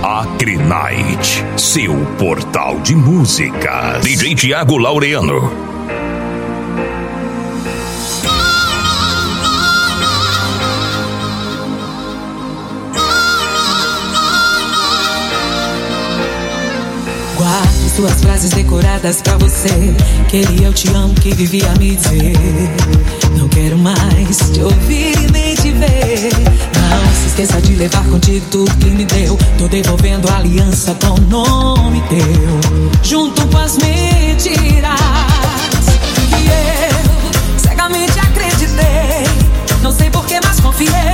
Acrenight, seu portal de músicas. DJ Thiago Laureano. Guarde suas frases decoradas pra você. Queria eu te amo que vivia a me dizer. Não quero mais te ouvir e nem te ver. Não se esqueça de levar contigo tudo que me deu. Tô devolvendo a aliança com o nome teu, junto com as mentiras que eu cegamente acreditei. Não sei por que, mas confiei.